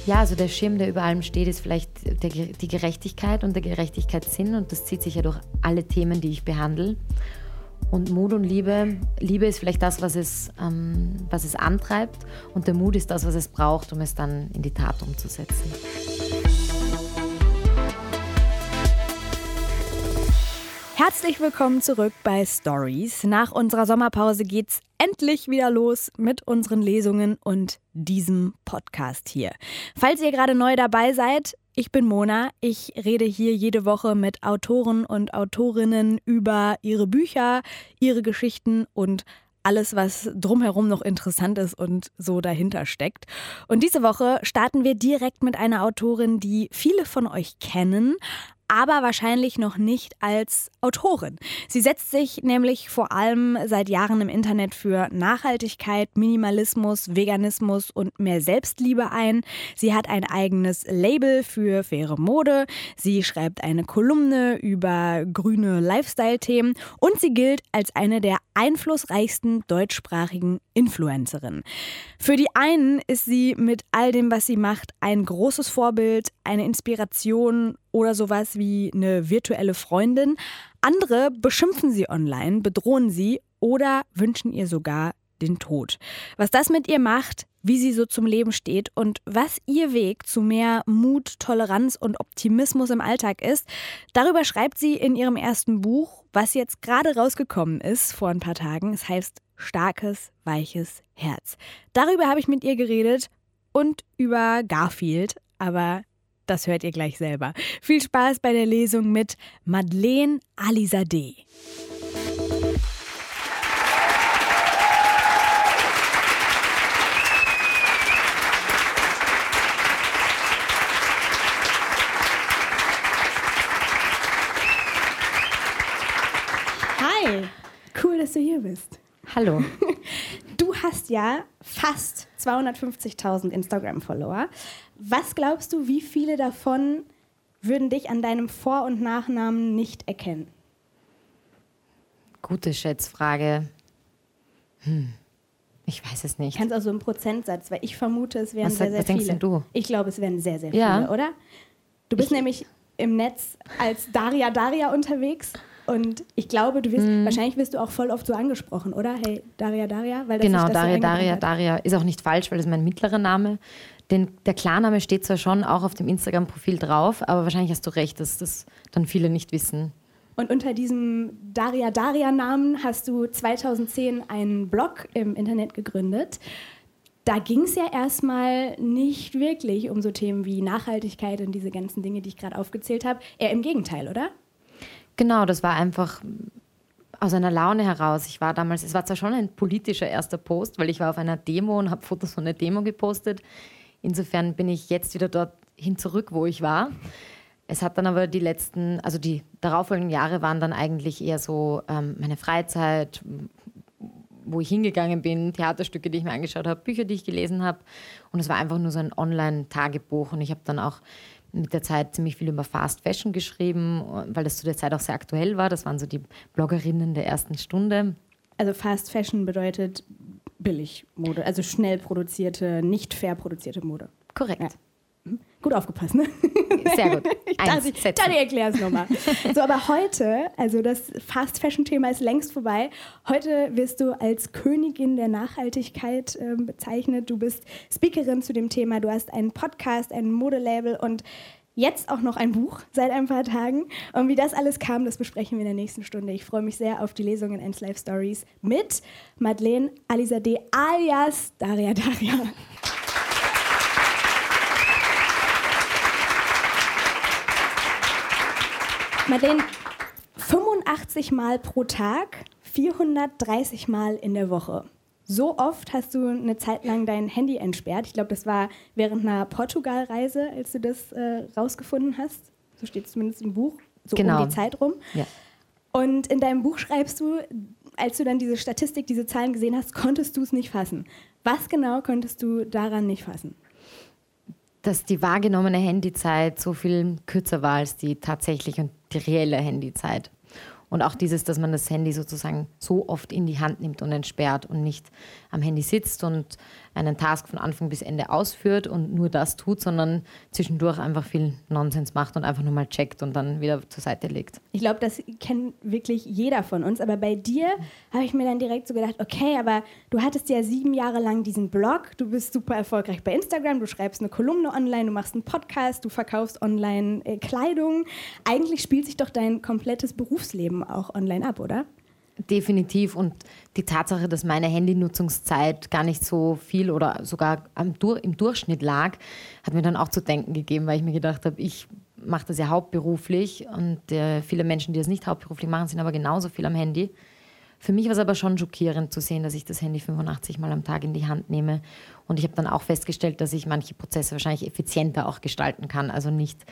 Ja, also der Schirm, der über allem steht, ist vielleicht die Gerechtigkeit und der Gerechtigkeitssinn. Und das zieht sich ja durch alle Themen, die ich behandle. Und Mut und Liebe. Liebe ist vielleicht das, was es antreibt. Und der Mut ist das, was es braucht, um es dann in die Tat umzusetzen. Herzlich willkommen zurück bei Stories. Nach unserer Sommerpause geht's endlich wieder los mit unseren Lesungen und diesem Podcast hier. Falls ihr gerade neu dabei seid, ich bin Mona. Ich rede hier jede Woche mit Autoren und Autorinnen über ihre Bücher, ihre Geschichten und alles, was drumherum noch interessant ist und so dahinter steckt. Und diese Woche starten wir direkt mit einer Autorin, die viele von euch kennen, aber wahrscheinlich noch nicht als Autorin. Sie setzt sich nämlich vor allem seit Jahren im Internet für Nachhaltigkeit, Minimalismus, Veganismus und mehr Selbstliebe ein. Sie hat ein eigenes Label für faire Mode. Sie schreibt eine Kolumne über grüne Lifestyle-Themen und sie gilt als eine der einflussreichsten deutschsprachigen Influencerinnen. Für die einen ist sie mit all dem, was sie macht, ein großes Vorbild, eine Inspiration oder sowas wie eine virtuelle Freundin. Andere beschimpfen sie online, bedrohen sie oder wünschen ihr sogar den Tod. Was das mit ihr macht, wie sie so zum Leben steht und was ihr Weg zu mehr Mut, Toleranz und Optimismus im Alltag ist, darüber schreibt sie in ihrem ersten Buch, was jetzt gerade rausgekommen ist vor ein paar Tagen. Es heißt Starkes, weiches Herz. Darüber habe ich mit ihr geredet und über Garfield, aber das hört ihr gleich selber. Viel Spaß bei der Lesung mit Madeleine Alizadeh. Hi, cool, dass du hier bist. Hallo. Du hast ja fast 250.000 Instagram-Follower. Was glaubst du, wie viele davon würden dich an deinem Vor- und Nachnamen nicht erkennen? Gute Schätzfrage. Ich weiß es nicht. Kannst auch so einen Prozentsatz, weil ich vermute, es wären Was sehr viele. denkst denn du? Ich glaube, es wären sehr, sehr Ja. viele, oder? Du bist nämlich im Netz als Daria unterwegs. Und ich glaube, wahrscheinlich wirst du auch voll oft so angesprochen, oder? Hey, Daria, weil das Genau, sich das so Daria ist auch nicht falsch, weil das ist mein mittlerer Name. Der Klarname steht zwar schon auch auf dem Instagram-Profil drauf, aber wahrscheinlich hast du recht, dass das dann viele nicht wissen. Und unter diesem Daria-Namen hast du 2010 einen Blog im Internet gegründet. Da ging es ja erstmal nicht wirklich um so Themen wie Nachhaltigkeit und diese ganzen Dinge, die ich gerade aufgezählt habe. Eher im Gegenteil, oder? Genau, das war einfach aus einer Laune heraus. Es war zwar schon ein politischer erster Post, weil ich war auf einer Demo und habe Fotos von der Demo gepostet. Insofern bin ich jetzt wieder dorthin zurück, wo ich war. Es hat dann aber die darauffolgenden Jahre waren dann eigentlich eher so meine Freizeit, wo ich hingegangen bin, Theaterstücke, die ich mir angeschaut habe, Bücher, die ich gelesen habe. Und es war einfach nur so ein Online-Tagebuch. Und ich habe dann auch mit der Zeit ziemlich viel über Fast Fashion geschrieben, weil das zu der Zeit auch sehr aktuell war. Das waren so die Bloggerinnen der ersten Stunde. Also Fast Fashion bedeutet Billigmode, also schnell produzierte, nicht fair produzierte Mode. Korrekt. Ja. Gut aufgepasst, ne? Sehr gut. Ich erkläre es nochmal. So, aber heute, also das Fast-Fashion-Thema ist längst vorbei. Heute wirst du als Königin der Nachhaltigkeit bezeichnet. Du bist Speakerin zu dem Thema. Du hast einen Podcast, ein Modelabel und jetzt auch noch ein Buch seit ein paar Tagen. Und wie das alles kam, das besprechen wir in der nächsten Stunde. Ich freue mich sehr auf die Lesung in 1 Live Stories mit Madeleine Alizadeh alias Daria. Madeleine, 85 Mal pro Tag, 430 Mal in der Woche. So oft hast du eine Zeit lang dein Handy entsperrt. Ich glaube, das war während einer Portugal-Reise, als du das rausgefunden hast. So steht es zumindest im Buch, so genau. Um die Zeit rum. Ja. Und in deinem Buch schreibst du, als du dann diese Statistik, diese Zahlen gesehen hast, konntest du es nicht fassen. Was genau konntest du daran nicht fassen? Dass die wahrgenommene Handyzeit so viel kürzer war als die tatsächliche und die reelle Handyzeit. Und auch dieses, dass man das Handy sozusagen so oft in die Hand nimmt und entsperrt und nicht am Handy sitzt und einen Task von Anfang bis Ende ausführt und nur das tut, sondern zwischendurch einfach viel Nonsens macht und einfach nur mal checkt und dann wieder zur Seite legt. Ich glaube, das kennt wirklich jeder von uns. Aber bei dir habe ich mir dann direkt so gedacht, okay, aber du hattest ja 7 Jahre lang diesen Blog, du bist super erfolgreich bei Instagram, du schreibst eine Kolumne online, du machst einen Podcast, du verkaufst online Kleidung. Eigentlich spielt sich doch dein komplettes Berufsleben auch online ab, oder? Definitiv. Und die Tatsache, dass meine Handynutzungszeit gar nicht so viel oder sogar im Durchschnitt lag, hat mir dann auch zu denken gegeben, weil ich mir gedacht habe, ich mache das ja hauptberuflich und viele Menschen, die das nicht hauptberuflich machen, sind aber genauso viel am Handy. Für mich war es aber schon schockierend zu sehen, dass ich das Handy 85 Mal am Tag in die Hand nehme. Und ich habe dann auch festgestellt, dass ich manche Prozesse wahrscheinlich effizienter auch gestalten kann, also nicht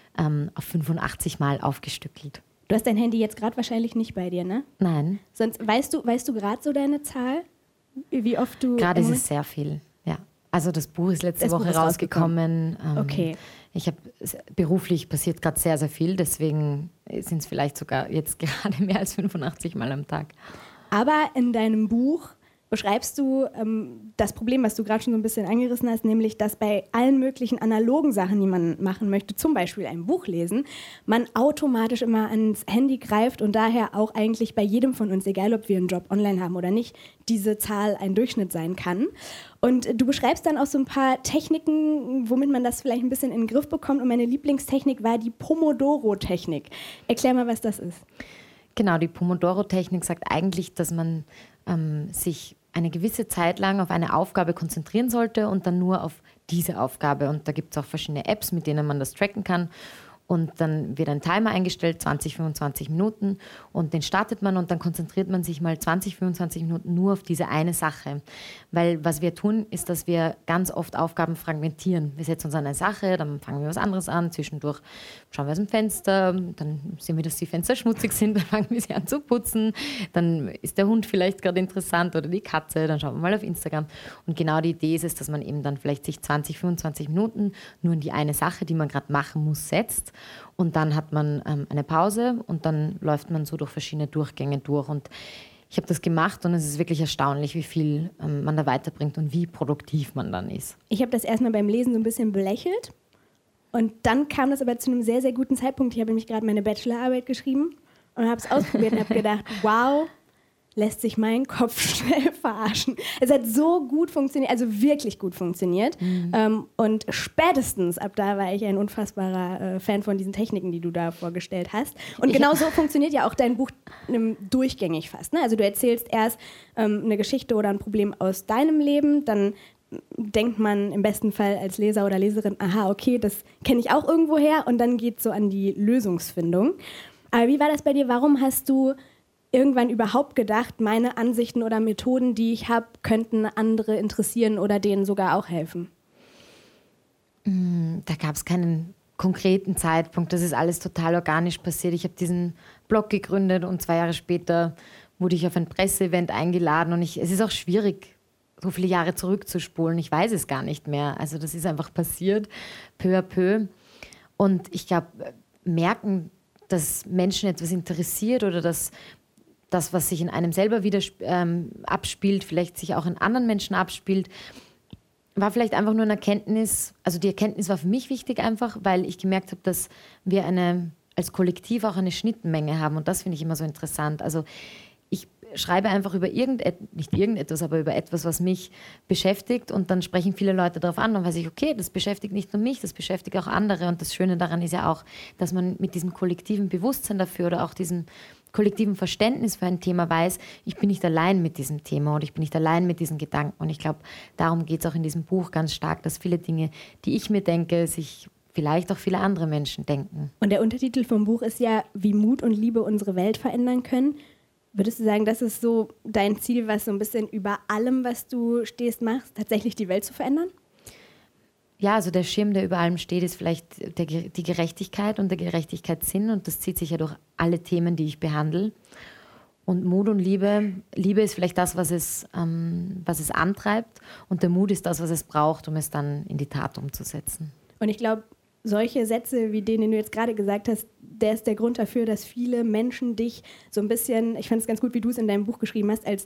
auf 85 Mal aufgestückelt. Du hast dein Handy jetzt gerade wahrscheinlich nicht bei dir, ne? Nein. Sonst weißt du gerade so deine Zahl? Wie oft du... Gerade ist es sehr viel, ja. Also das Buch ist letzte Woche rausgekommen. Okay. Beruflich passiert gerade sehr, sehr viel, deswegen sind es vielleicht sogar jetzt gerade mehr als 85 Mal am Tag. Aber in deinem Buch beschreibst du das Problem, was du gerade schon so ein bisschen angerissen hast, nämlich, dass bei allen möglichen analogen Sachen, die man machen möchte, zum Beispiel ein Buch lesen, man automatisch immer ans Handy greift und daher auch eigentlich bei jedem von uns, egal ob wir einen Job online haben oder nicht, diese Zahl ein Durchschnitt sein kann. Und du beschreibst dann auch so ein paar Techniken, womit man das vielleicht ein bisschen in den Griff bekommt. Und meine Lieblingstechnik war die Pomodoro-Technik. Erklär mal, was das ist. Genau, die Pomodoro-Technik sagt eigentlich, dass man sich eine gewisse Zeit lang auf eine Aufgabe konzentrieren sollte und dann nur auf diese Aufgabe. Und da gibt es auch verschiedene Apps, mit denen man das tracken kann. Und dann wird ein Timer eingestellt, 20, 25 Minuten. Und den startet man und dann konzentriert man sich mal 20, 25 Minuten nur auf diese eine Sache. Weil was wir tun, ist, dass wir ganz oft Aufgaben fragmentieren. Wir setzen uns an eine Sache, dann fangen wir was anderes an. Zwischendurch schauen wir aus dem Fenster, dann sehen wir, dass die Fenster schmutzig sind, dann fangen wir sie an zu putzen. Dann ist der Hund vielleicht gerade interessant oder die Katze, dann schauen wir mal auf Instagram. Und genau die Idee ist es, dass man eben dann vielleicht sich 20, 25 Minuten nur in die eine Sache, die man gerade machen muss, setzt. Und dann hat man eine Pause und dann läuft man so durch verschiedene Durchgänge durch. Und ich habe das gemacht und es ist wirklich erstaunlich, wie viel man da weiterbringt und wie produktiv man dann ist. Ich habe das erstmal beim Lesen so ein bisschen belächelt und dann kam das aber zu einem sehr, sehr guten Zeitpunkt. Ich habe nämlich gerade meine Bachelorarbeit geschrieben und habe es ausprobiert und habe gedacht, wow, lässt sich mein Kopf schnell verarschen. Es hat so gut funktioniert, also wirklich gut funktioniert. Und spätestens ab da war ich ein unfassbarer Fan von diesen Techniken, die du da vorgestellt hast. Und genau so funktioniert ja auch dein Buch durchgängig fast. Ne? Also du erzählst erst eine Geschichte oder ein Problem aus deinem Leben, dann denkt man im besten Fall als Leser oder Leserin, aha, okay, das kenne ich auch irgendwo her, und dann geht es so an die Lösungsfindung. Aber wie war das bei dir? Warum hast du irgendwann überhaupt gedacht, meine Ansichten oder Methoden, die ich habe, könnten andere interessieren oder denen sogar auch helfen? Da gab es keinen konkreten Zeitpunkt. Das ist alles total organisch passiert. Ich habe diesen Blog gegründet und 2 Jahre später wurde ich auf ein Presseevent eingeladen. Und es ist auch schwierig, so viele Jahre zurückzuspulen. Ich weiß es gar nicht mehr. Also das ist einfach passiert, peu à peu. Und ich glaube, merken, dass Menschen etwas interessiert oder dass das, was sich in einem selber wieder abspielt, vielleicht sich auch in anderen Menschen abspielt, war vielleicht einfach nur eine Erkenntnis. Also die Erkenntnis war für mich wichtig einfach, weil ich gemerkt habe, dass wir als Kollektiv auch eine Schnittmenge haben. Und das finde ich immer so interessant. Also ich schreibe einfach über nicht irgendetwas, aber über etwas, was mich beschäftigt, und dann sprechen viele Leute darauf an und weiß ich, okay, das beschäftigt nicht nur mich, das beschäftigt auch andere. Und das Schöne daran ist ja auch, dass man mit diesem kollektiven Bewusstsein dafür oder auch diesem kollektiven Verständnis für ein Thema weiß, ich bin nicht allein mit diesem Thema und ich bin nicht allein mit diesen Gedanken. Und ich glaube, darum geht es auch in diesem Buch ganz stark, dass viele Dinge, die ich mir denke, sich vielleicht auch viele andere Menschen denken. Und der Untertitel vom Buch ist ja, wie Mut und Liebe unsere Welt verändern können. Würdest du sagen, das ist so dein Ziel, was so ein bisschen über allem, was du stehst, machst, tatsächlich die Welt zu verändern? Ja, also der Schirm, der über allem steht, ist vielleicht die Gerechtigkeit und der Gerechtigkeitssinn, und das zieht sich ja durch alle Themen, die ich behandle. Und Mut und Liebe ist vielleicht das, was es antreibt, und der Mut ist das, was es braucht, um es dann in die Tat umzusetzen. Und ich glaube, solche Sätze wie den du jetzt gerade gesagt hast, der ist der Grund dafür, dass viele Menschen dich so ein bisschen, ich fand es ganz gut, wie du es in deinem Buch geschrieben hast, als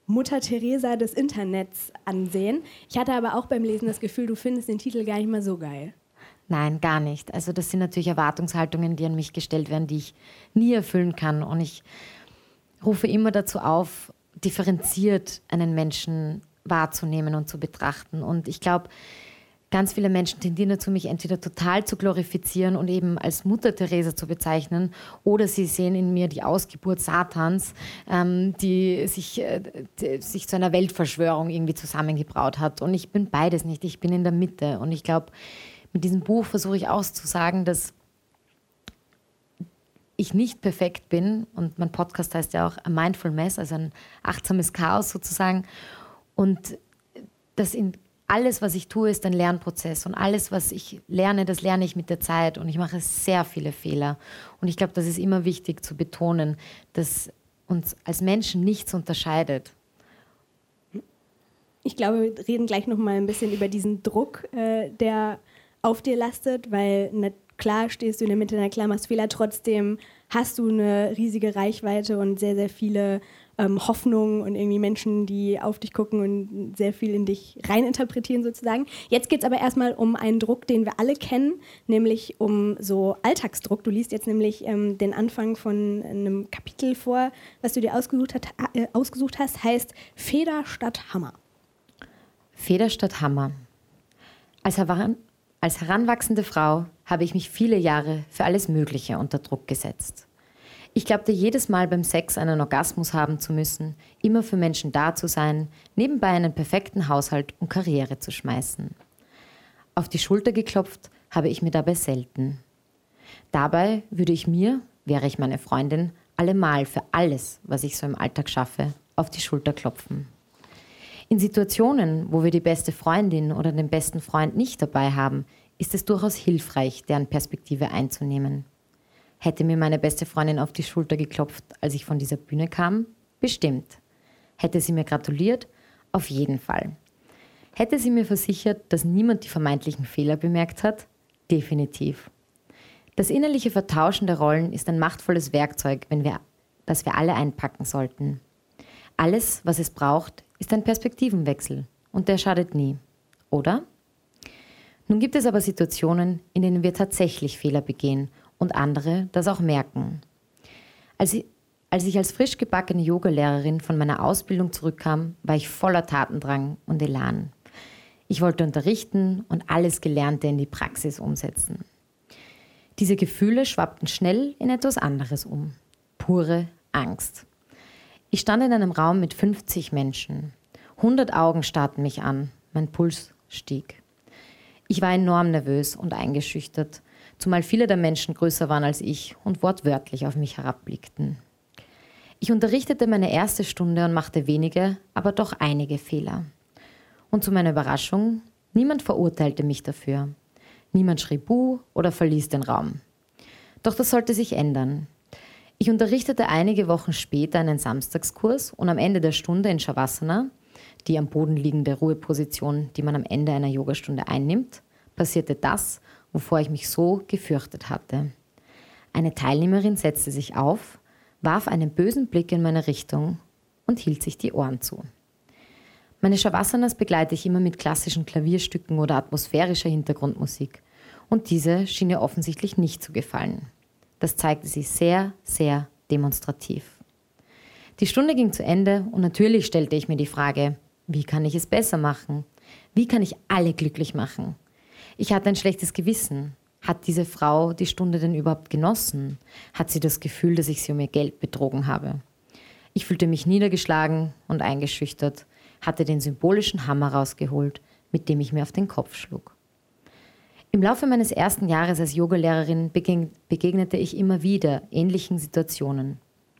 Mutter Teresa des Internets ansehen. Ich hatte aber auch beim Lesen das Gefühl, du findest den Titel gar nicht mal so geil. Nein, gar nicht. Also das sind natürlich Erwartungshaltungen, die an mich gestellt werden, die ich nie erfüllen kann. Und ich rufe immer dazu auf, differenziert einen Menschen wahrzunehmen und zu betrachten. Und ich glaube, ganz viele Menschen tendieren dazu, mich entweder total zu glorifizieren und eben als Mutter Teresa zu bezeichnen, oder sie sehen in mir die Ausgeburt Satans, die sich zu einer Weltverschwörung irgendwie zusammengebraut hat. Und ich bin beides nicht. Ich bin in der Mitte. Und ich glaube, mit diesem Buch versuche ich auszusagen, dass ich nicht perfekt bin. Und mein Podcast heißt ja auch A Mindful Mess, also ein achtsames Chaos sozusagen. Und das alles, was ich tue, ist ein Lernprozess. Und alles, was ich lerne, das lerne ich mit der Zeit. Und ich mache sehr viele Fehler. Und ich glaube, das ist immer wichtig zu betonen, dass uns als Menschen nichts unterscheidet. Ich glaube, wir reden gleich noch mal ein bisschen über diesen Druck, der auf dir lastet, weil klar stehst du in der Mitte, klar machst Fehler, trotzdem hast du eine riesige Reichweite und sehr, sehr viele Hoffnungen und irgendwie Menschen, die auf dich gucken und sehr viel in dich reininterpretieren sozusagen. Jetzt geht es aber erstmal um einen Druck, den wir alle kennen, nämlich um so Alltagsdruck. Du liest jetzt nämlich den Anfang von einem Kapitel vor, was du dir ausgesucht hast, heißt Feder statt Hammer. Feder statt Hammer. Als heranwachsende Frau habe ich mich viele Jahre für alles Mögliche unter Druck gesetzt. Ich glaubte jedes Mal beim Sex einen Orgasmus haben zu müssen, immer für Menschen da zu sein, nebenbei einen perfekten Haushalt und Karriere zu schmeißen. Auf die Schulter geklopft habe ich mir dabei selten. Dabei würde ich mir, wäre ich meine Freundin, allemal für alles, was ich so im Alltag schaffe, auf die Schulter klopfen. In Situationen, wo wir die beste Freundin oder den besten Freund nicht dabei haben, ist es durchaus hilfreich, deren Perspektive einzunehmen. Hätte mir meine beste Freundin auf die Schulter geklopft, als ich von dieser Bühne kam? Bestimmt. Hätte sie mir gratuliert? Auf jeden Fall. Hätte sie mir versichert, dass niemand die vermeintlichen Fehler bemerkt hat? Definitiv. Das innerliche Vertauschen der Rollen ist ein machtvolles Werkzeug, das wir alle einpacken sollten. Alles, was es braucht, ist ein Perspektivenwechsel. Und der schadet nie. Oder? Nun gibt es aber Situationen, in denen wir tatsächlich Fehler begehen und andere das auch merken. Als ich als frisch gebackene Yogalehrerin von meiner Ausbildung zurückkam, war ich voller Tatendrang und Elan. Ich wollte unterrichten und alles Gelernte in die Praxis umsetzen. Diese Gefühle schwappten schnell in etwas anderes um. Pure Angst. Ich stand in einem Raum mit 50 Menschen. 100 Augen starrten mich an. Mein Puls stieg. Ich war enorm nervös und eingeschüchtert, zumal viele der Menschen größer waren als ich und wortwörtlich auf mich herabblickten. Ich unterrichtete meine erste Stunde und machte wenige, aber doch einige Fehler. Und zu meiner Überraschung, niemand verurteilte mich dafür. Niemand schrie Buh oder verließ den Raum. Doch das sollte sich ändern. Ich unterrichtete einige Wochen später einen Samstagskurs und am Ende der Stunde in Shavasana, die am Boden liegende Ruheposition, die man am Ende einer Yogastunde einnimmt, passierte das, wovor ich mich so gefürchtet hatte. Eine Teilnehmerin setzte sich auf, warf einen bösen Blick in meine Richtung und hielt sich die Ohren zu. Meine Shavasanas begleite ich immer mit klassischen Klavierstücken oder atmosphärischer Hintergrundmusik. Und diese schien ihr offensichtlich nicht zu gefallen. Das zeigte sie sehr, sehr demonstrativ. Die Stunde ging zu Ende und natürlich stellte ich mir die Frage, wie kann ich es besser machen? Wie kann ich alle glücklich machen? Ich hatte ein schlechtes Gewissen. Hat diese Frau die Stunde denn überhaupt genossen? Hat sie das Gefühl, dass ich sie um ihr Geld betrogen habe? Ich fühlte mich niedergeschlagen und eingeschüchtert, hatte den symbolischen Hammer rausgeholt, mit dem ich mir auf den Kopf schlug. Im Laufe meines ersten Jahres als Yogalehrerin begegnete ich immer wieder ähnlichen Situationen.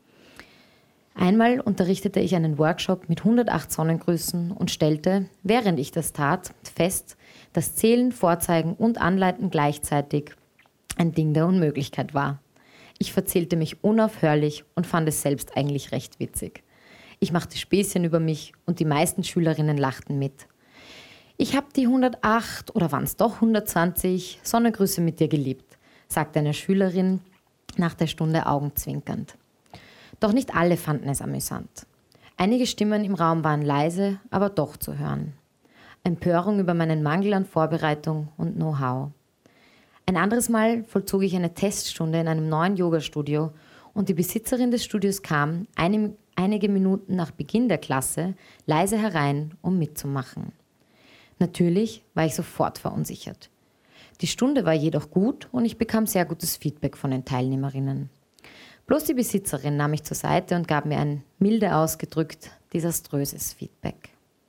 Einmal unterrichtete ich einen Workshop mit 108 Sonnengrüßen und stellte, während ich das tat, fest, dass Zählen, Vorzeigen und Anleiten gleichzeitig ein Ding der Unmöglichkeit war. Ich verzählte mich unaufhörlich und fand es selbst eigentlich recht witzig. Ich machte Späßchen über mich und die meisten Schülerinnen lachten mit. Ich habe die 108 oder waren es doch 120 Sonnengrüße mit dir geliebt, sagte eine Schülerin nach der Stunde augenzwinkernd. Doch nicht alle fanden es amüsant. Einige Stimmen im Raum waren leise, aber doch zu hören. Empörung über meinen Mangel an Vorbereitung und Know-how. Ein anderes Mal vollzog ich eine Teststunde in einem neuen Yoga-Studio und die Besitzerin des Studios kam einige Minuten nach Beginn der Klasse leise herein, um mitzumachen. Natürlich war ich sofort verunsichert. Die Stunde war jedoch gut und ich bekam sehr gutes Feedback von den Teilnehmerinnen. Bloß die Besitzerin nahm mich zur Seite und gab mir ein milde ausgedrückt desaströses Feedback.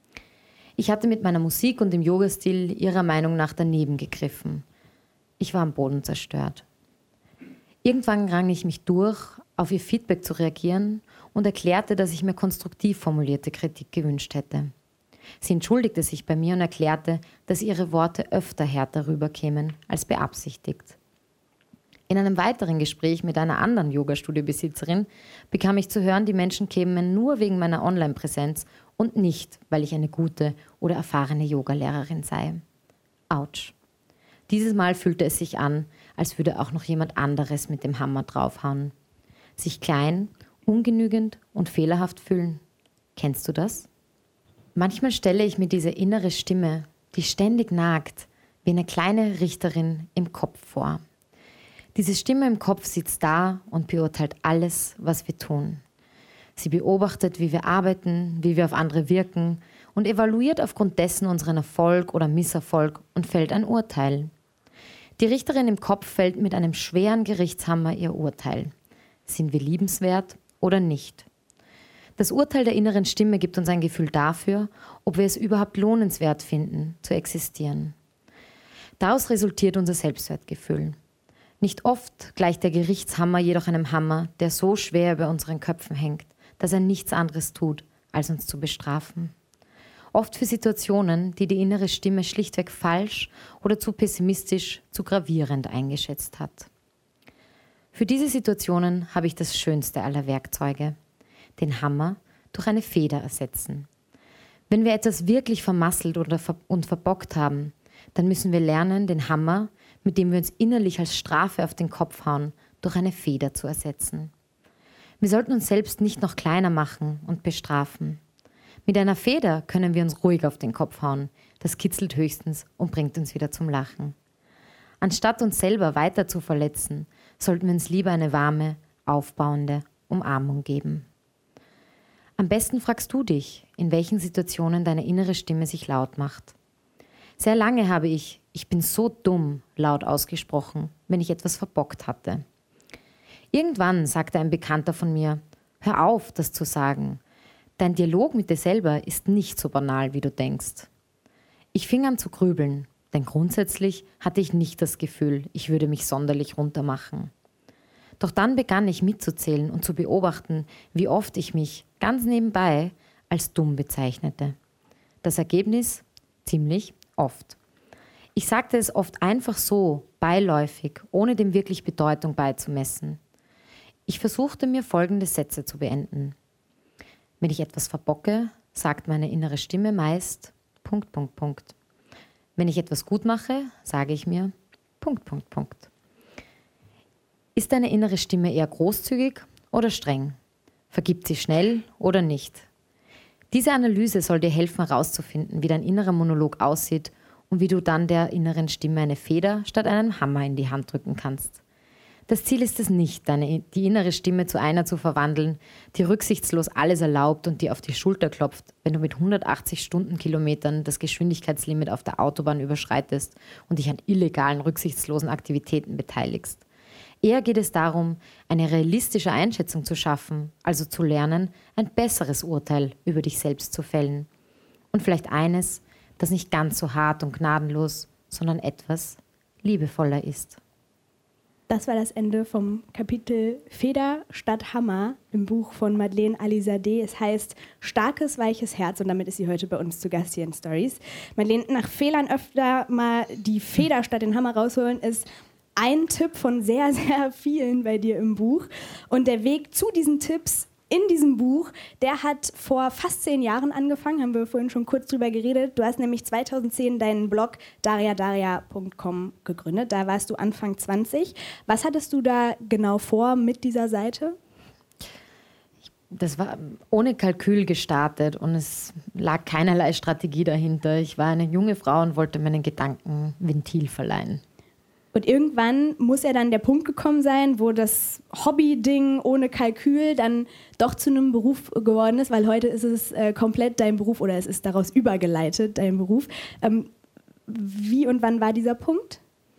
Ich hatte mit meiner Musik und dem Yoga-Stil ihrer Meinung nach daneben gegriffen. Ich war am Boden zerstört. Irgendwann rang ich mich durch, auf ihr Feedback zu reagieren und erklärte, dass ich mir konstruktiv formulierte Kritik gewünscht hätte. Sie entschuldigte sich bei mir und erklärte, dass ihre Worte öfter härter rüberkämen als beabsichtigt. In einem weiteren Gespräch mit einer anderen Yoga-Studio-Besitzerin bekam ich zu hören, die Menschen kämen nur wegen meiner Online-Präsenz und nicht, weil ich eine gute oder erfahrene Yogalehrerin sei. Autsch. Dieses Mal fühlte es sich an, als würde auch noch jemand anderes mit dem Hammer draufhauen. Sich klein, ungenügend und fehlerhaft fühlen. Kennst du das? Manchmal stelle ich mir diese innere Stimme, die ständig nagt, wie eine kleine Richterin im Kopf vor. Diese Stimme im Kopf sitzt da und beurteilt alles, was wir tun. Sie beobachtet, wie wir arbeiten, wie wir auf andere wirken und evaluiert aufgrund dessen unseren Erfolg oder Misserfolg und fällt ein Urteil. Die Richterin im Kopf fällt mit einem schweren Gerichtshammer ihr Urteil. Sind wir liebenswert oder nicht? Das Urteil der inneren Stimme gibt uns ein Gefühl dafür, ob wir es überhaupt lohnenswert finden, zu existieren. Daraus resultiert unser Selbstwertgefühl. Nicht oft gleicht der Gerichtshammer jedoch einem Hammer, der so schwer über unseren Köpfen hängt, dass er nichts anderes tut, als uns zu bestrafen. Oft für Situationen, die die innere Stimme schlichtweg falsch oder zu pessimistisch, zu gravierend eingeschätzt hat. Für diese Situationen habe ich das schönste aller Werkzeuge: den Hammer durch eine Feder ersetzen. Wenn wir etwas wirklich vermasselt und verbockt haben, dann müssen wir lernen, den Hammer, mit dem wir uns innerlich als Strafe auf den Kopf hauen, durch eine Feder zu ersetzen. Wir sollten uns selbst nicht noch kleiner machen und bestrafen. Mit einer Feder können wir uns ruhig auf den Kopf hauen. Das kitzelt höchstens und bringt uns wieder zum Lachen. Anstatt uns selber weiter zu verletzen, sollten wir uns lieber eine warme, aufbauende Umarmung geben. Am besten fragst du dich, in welchen Situationen deine innere Stimme sich laut macht. Sehr lange habe ich bin so dumm laut ausgesprochen, wenn ich etwas verbockt hatte. Irgendwann sagte ein Bekannter von mir: Hör auf, das zu sagen. Dein Dialog mit dir selber ist nicht so banal, wie du denkst. Ich fing an zu grübeln, denn grundsätzlich hatte ich nicht das Gefühl, ich würde mich sonderlich runtermachen. Doch dann begann ich mitzuzählen und zu beobachten, wie oft ich mich, ganz nebenbei, als dumm bezeichnete. Das Ergebnis? Ziemlich oft. Ich sagte es oft einfach so, beiläufig, ohne dem wirklich Bedeutung beizumessen. Ich versuchte mir folgende Sätze zu beenden. Wenn ich etwas verbocke, sagt meine innere Stimme meist ... Wenn ich etwas gut mache, sage ich mir ... Ist deine innere Stimme eher großzügig oder streng? Vergibt sie schnell oder nicht? Diese Analyse soll dir helfen herauszufinden, wie dein innerer Monolog aussieht und wie du dann der inneren Stimme eine Feder statt einen Hammer in die Hand drücken kannst. Das Ziel ist es nicht, die innere Stimme zu einer zu verwandeln, die rücksichtslos alles erlaubt und dir auf die Schulter klopft, wenn du mit 180 Stundenkilometern das Geschwindigkeitslimit auf der Autobahn überschreitest und dich an illegalen, rücksichtslosen Aktivitäten beteiligst. Eher geht es darum, eine realistische Einschätzung zu schaffen, also zu lernen, ein besseres Urteil über dich selbst zu fällen. Und vielleicht eines, das nicht ganz so hart und gnadenlos, sondern etwas liebevoller ist. Das war das Ende vom Kapitel Feder statt Hammer im Buch von Madeleine Alizadeh. Es heißt Starkes, weiches Herz und damit ist sie heute bei uns zu Gast hier in Stories. Madeleine, nach Fehlern öfter mal die Feder statt den Hammer rausholen ist ein Tipp von sehr, sehr vielen bei dir im Buch. Und der Weg zu diesen Tipps in diesem Buch, der hat vor fast 10 Jahren angefangen, haben wir vorhin schon kurz drüber geredet. Du hast nämlich 2010 deinen Blog dariadaria.com gegründet. Da warst du Anfang 20. Was hattest du da genau vor mit dieser Seite? das war ohne Kalkül gestartet und es lag keinerlei Strategie dahinter. Ich war eine junge Frau und wollte meinen Gedanken Ventil verleihen. Und irgendwann muss ja dann der Punkt gekommen sein, wo das Hobby-Ding ohne Kalkül dann doch zu einem Beruf geworden ist, weil heute ist es komplett dein Beruf oder es ist daraus übergeleitet, dein Beruf. Wie und wann war dieser Punkt?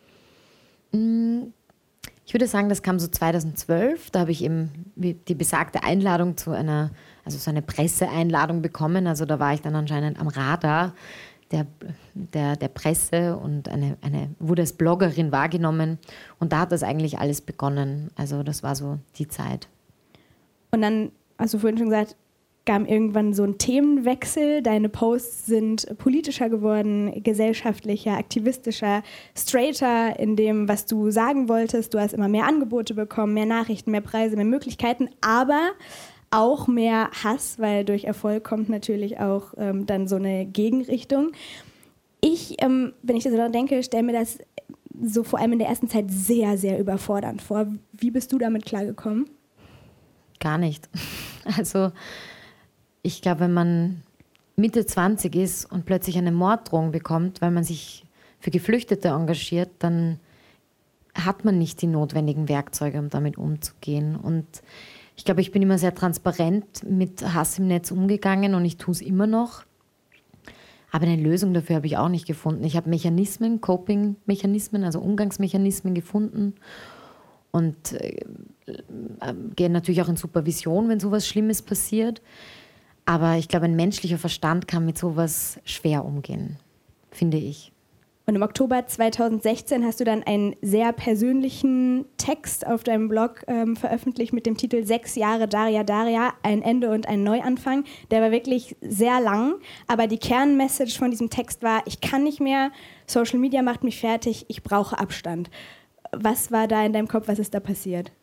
Ich würde sagen, das kam so 2012. Da habe ich eben die besagte Einladung zu so eine Presseeinladung bekommen. Also da war ich dann anscheinend am Radar der Presse und wurde als Bloggerin wahrgenommen. Und da hat das eigentlich alles begonnen. Also das war so die Zeit. Und dann, hast du vorhin schon gesagt, kam irgendwann so ein Themenwechsel. Deine Posts sind politischer geworden, gesellschaftlicher, aktivistischer, straighter in dem, was du sagen wolltest. Du hast immer mehr Angebote bekommen, mehr Nachrichten, mehr Preise, mehr Möglichkeiten, aber auch mehr Hass, weil durch Erfolg kommt natürlich auch dann so eine Gegenrichtung. Wenn ich das so denke, stelle mir das so vor allem in der ersten Zeit sehr, sehr überfordernd vor. Wie bist du damit klargekommen? Gar nicht. Also ich glaube, wenn man Mitte 20 ist und plötzlich eine Morddrohung bekommt, weil man sich für Geflüchtete engagiert, dann hat man nicht die notwendigen Werkzeuge, um damit umzugehen. Und ich glaube, ich bin immer sehr transparent mit Hass im Netz umgegangen und ich tue es immer noch. Aber eine Lösung dafür habe ich auch nicht gefunden. Ich habe Mechanismen, Coping-Mechanismen, also Umgangsmechanismen gefunden und gehe natürlich auch in Supervision, wenn sowas Schlimmes passiert. Aber ich glaube, ein menschlicher Verstand kann mit sowas schwer umgehen, finde ich. Und im Oktober 2016 hast du dann einen sehr persönlichen Text auf deinem Blog veröffentlicht mit dem Titel 6 Jahre Daria Daria, ein Ende und ein Neuanfang. Der war wirklich sehr lang, aber die Kernmessage von diesem Text war, ich kann nicht mehr, Social Media macht mich fertig, ich brauche Abstand. Was war da in deinem Kopf, was ist da passiert?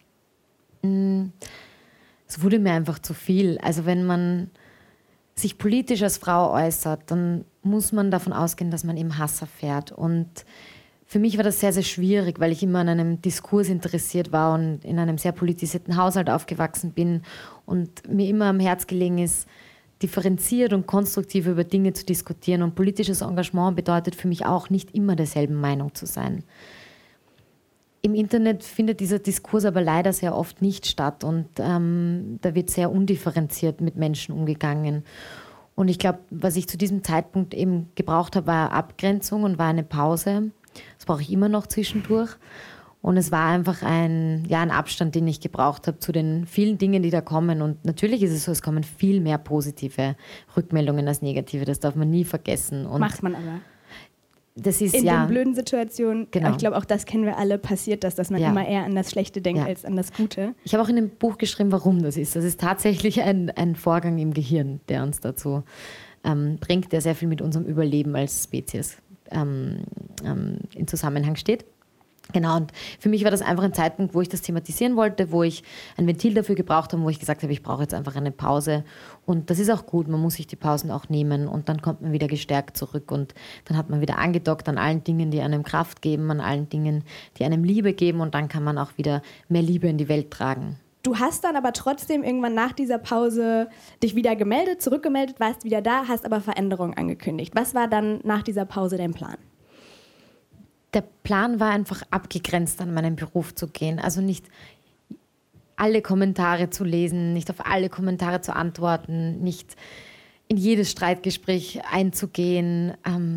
Es wurde mir einfach zu viel. Also wenn man sich politisch als Frau äußert, dann muss man davon ausgehen, dass man eben Hass erfährt. Und für mich war das sehr, sehr schwierig, weil ich immer an einem Diskurs interessiert war und in einem sehr politisierten Haushalt aufgewachsen bin und mir immer am Herz gelegen ist, differenziert und konstruktiv über Dinge zu diskutieren. Und politisches Engagement bedeutet für mich auch, nicht immer derselben Meinung zu sein. Im Internet findet dieser Diskurs aber leider sehr oft nicht statt und da wird sehr undifferenziert mit Menschen umgegangen. Und ich glaube, was ich zu diesem Zeitpunkt eben gebraucht habe, war Abgrenzung und war eine Pause. Das brauche ich immer noch zwischendurch. Und es war einfach ein Abstand, den ich gebraucht habe zu den vielen Dingen, die da kommen. Und natürlich ist es so, es kommen viel mehr positive Rückmeldungen als negative. Das darf man nie vergessen. Und macht man aber. Das ist, in den blöden Situationen, genau. Ich glaube, auch das kennen wir alle, passiert das, dass man immer eher an das Schlechte denkt als an das Gute. Ich habe auch in dem Buch geschrieben, warum das ist. Das ist tatsächlich ein Vorgang im Gehirn, der uns dazu bringt, der sehr viel mit unserem Überleben als Spezies in Zusammenhang steht. Genau, und für mich war das einfach ein Zeitpunkt, wo ich das thematisieren wollte, wo ich ein Ventil dafür gebraucht habe, wo ich gesagt habe, ich brauche jetzt einfach eine Pause. Und das ist auch gut, man muss sich die Pausen auch nehmen und dann kommt man wieder gestärkt zurück und dann hat man wieder angedockt an allen Dingen, die einem Kraft geben, an allen Dingen, die einem Liebe geben und dann kann man auch wieder mehr Liebe in die Welt tragen. Du hast dann aber trotzdem irgendwann nach dieser Pause dich wieder gemeldet, zurückgemeldet, warst wieder da, hast aber Veränderungen angekündigt. Was war dann nach dieser Pause dein Plan? Der Plan war einfach abgegrenzt an meinen Beruf zu gehen. Also nicht alle Kommentare zu lesen, nicht auf alle Kommentare zu antworten, nicht in jedes Streitgespräch einzugehen,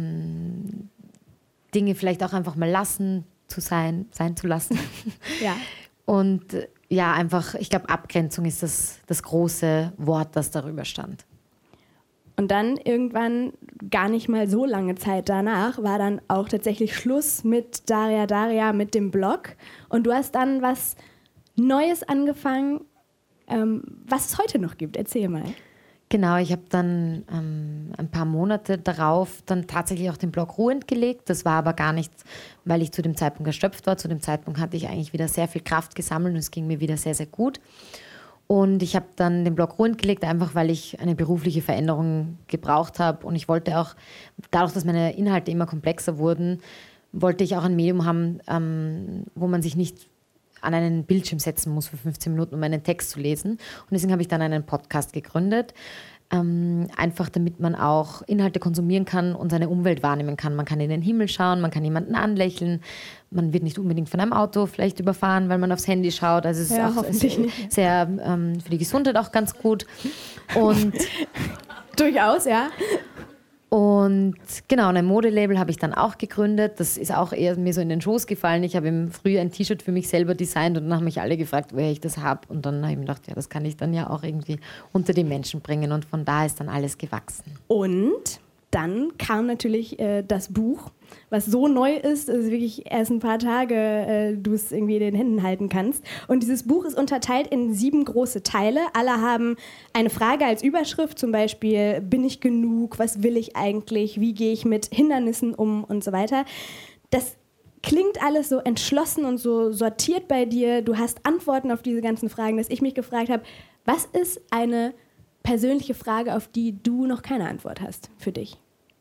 Dinge vielleicht auch einfach mal sein zu lassen. Ja. Und einfach, ich glaube, Abgrenzung ist das große Wort, das darüber stand. Und dann irgendwann, gar nicht mal so lange Zeit danach, war dann auch tatsächlich Schluss mit Daria Daria, mit dem Blog. Und du hast dann was Neues angefangen, was es heute noch gibt. Erzähl mal. Genau, ich habe dann ein paar Monate darauf dann tatsächlich auch den Blog ruhend gelegt. Das war aber gar nichts, weil ich zu dem Zeitpunkt erschöpft war. Zu dem Zeitpunkt hatte ich eigentlich wieder sehr viel Kraft gesammelt und es ging mir wieder sehr, sehr gut. Und ich habe dann den Blog ruhend gelegt, einfach weil ich eine berufliche Veränderung gebraucht habe. Und ich wollte auch, dadurch, dass meine Inhalte immer komplexer wurden, wollte ich auch ein Medium haben, wo man sich nicht an einen Bildschirm setzen muss für 15 Minuten, um einen Text zu lesen. Und deswegen habe ich dann einen Podcast gegründet. Einfach damit man auch Inhalte konsumieren kann und seine Umwelt wahrnehmen kann. Man kann in den Himmel schauen, man kann jemanden anlächeln, man wird nicht unbedingt von einem Auto vielleicht überfahren, weil man aufs Handy schaut. Also es ist auch sehr für die Gesundheit auch ganz gut. Und durchaus, ja. Und genau, ein Modelabel habe ich dann auch gegründet. Das ist auch eher mir so in den Schoß gefallen. Ich habe im Frühjahr ein T-Shirt für mich selber designt und dann haben mich alle gefragt, woher ich das habe. Und dann habe ich mir gedacht, ja, das kann ich dann ja auch irgendwie unter die Menschen bringen. Und von da ist dann alles gewachsen. Und dann kam natürlich das Buch, was so neu ist, dass wirklich erst ein paar Tage du es irgendwie in den Händen halten kannst. Und dieses Buch ist unterteilt in 7 große Teile. Alle haben eine Frage als Überschrift, zum Beispiel, bin ich genug, was will ich eigentlich, wie gehe ich mit Hindernissen um und so weiter. Das klingt alles so entschlossen und so sortiert bei dir. Du hast Antworten auf diese ganzen Fragen, dass ich mich gefragt habe, was ist eine persönliche Frage, auf die du noch keine Antwort hast für dich?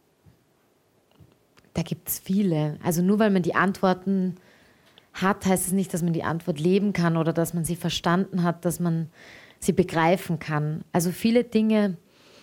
Da gibt es viele. Also nur weil man die Antworten hat, heißt es nicht, dass man die Antwort leben kann oder dass man sie verstanden hat, dass man sie begreifen kann. Also viele Dinge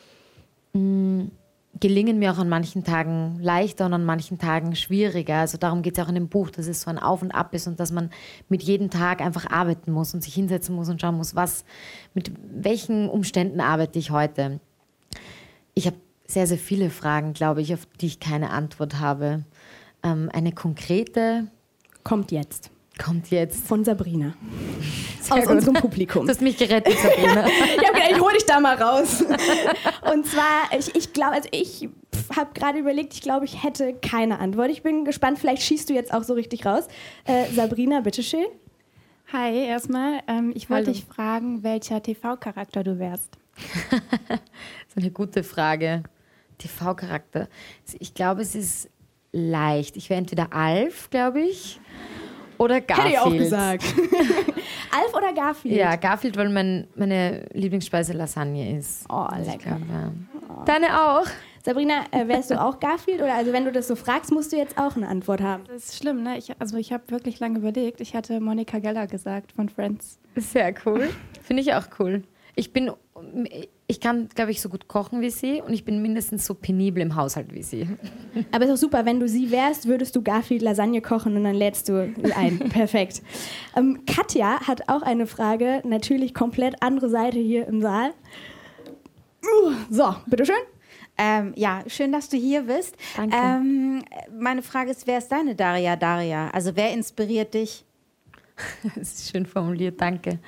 gelingen mir auch an manchen Tagen leichter und an manchen Tagen schwieriger. Also darum geht es auch in dem Buch, dass es so ein Auf und Ab ist und dass man mit jedem Tag einfach arbeiten muss und sich hinsetzen muss und schauen muss, mit welchen Umständen arbeite ich heute. Ich habe sehr, sehr viele Fragen, glaube ich, auf die ich keine Antwort habe. Eine konkrete kommt jetzt. Von Sabrina. Aus unserem Publikum. Du hast mich gerettet, Sabrina. Ich hole dich da mal raus. Und zwar, ich glaube, also ich habe gerade überlegt, ich glaube, ich hätte keine Antwort. Ich bin gespannt, vielleicht schießt du jetzt auch so richtig raus. Sabrina, bitteschön. Hi, erstmal. Ich wollte dich fragen, welcher TV-Charakter du wärst. Das ist eine gute Frage. TV-Charakter. Ich glaube, es ist leicht. Ich wäre entweder Alf, glaube ich, oder Garfield. Hätte ich auch gesagt. Alf oder Garfield? Ja, Garfield, weil meine Lieblingsspeise Lasagne ist. Oh, lecker. Glaub, ja. Deine auch? Sabrina, wärst du auch Garfield? Oder also wenn du das so fragst, musst du jetzt auch eine Antwort haben. Das ist schlimm, ne? Ich habe wirklich lange überlegt. Ich hatte Monica Geller gesagt von Friends. Sehr cool. Finde ich auch cool. Ich kann, glaube ich, so gut kochen wie sie und ich bin mindestens so penibel im Haushalt wie sie. Aber ist auch super, wenn du sie wärst, würdest du Garfield Lasagne kochen und dann lädst du ein. Perfekt. Katja hat auch eine Frage, natürlich komplett andere Seite hier im Saal. So, bitteschön. Ja, schön, dass du hier bist. Danke. Meine Frage ist, wer ist deine Daria? Also wer inspiriert dich? Das ist schön formuliert, danke.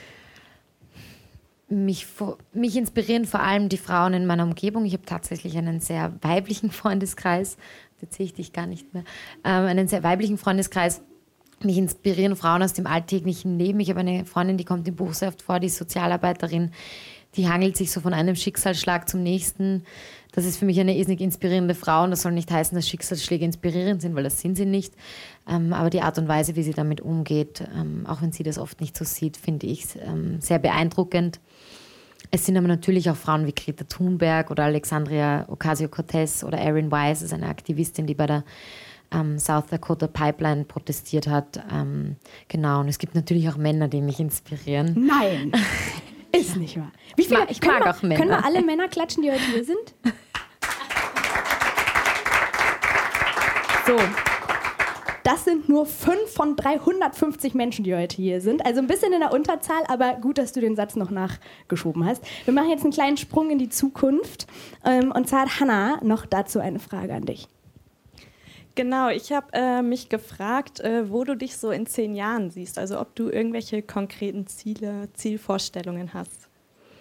Mich inspirieren vor allem die Frauen in meiner Umgebung. Ich habe tatsächlich einen sehr weiblichen Freundeskreis. Da erzähle ich dich gar nicht mehr. Einen sehr weiblichen Freundeskreis. Mich inspirieren Frauen aus dem alltäglichen Leben. Ich habe eine Freundin, die kommt im Buch sehr oft vor, die ist Sozialarbeiterin. Die hangelt sich so von einem Schicksalsschlag zum nächsten. Das ist für mich eine irrsinnig inspirierende Frau. Und das soll nicht heißen, dass Schicksalsschläge inspirierend sind, weil das sind sie nicht. Aber die Art und Weise, wie sie damit umgeht, auch wenn sie das oft nicht so sieht, finde ich sehr beeindruckend. Es sind aber natürlich auch Frauen wie Greta Thunberg oder Alexandria Ocasio-Cortez oder Erin Weiss, das ist eine Aktivistin, die bei der South Dakota Pipeline protestiert hat. Genau, und es gibt natürlich auch Männer, die mich inspirieren. Nein, ist nicht wahr. Wie viele? Ich mag auch Männer. Können wir alle Männer klatschen, die heute hier sind? So. Das sind nur 5 von 350 Menschen, die heute hier sind. Also ein bisschen in der Unterzahl, aber gut, dass du den Satz noch nachgeschoben hast. Wir machen jetzt einen kleinen Sprung in die Zukunft. Und zwar hat Hannah noch dazu eine Frage an dich. Genau, ich habe mich gefragt, wo du dich so in 10 Jahren siehst. Also ob du irgendwelche konkreten Zielvorstellungen hast.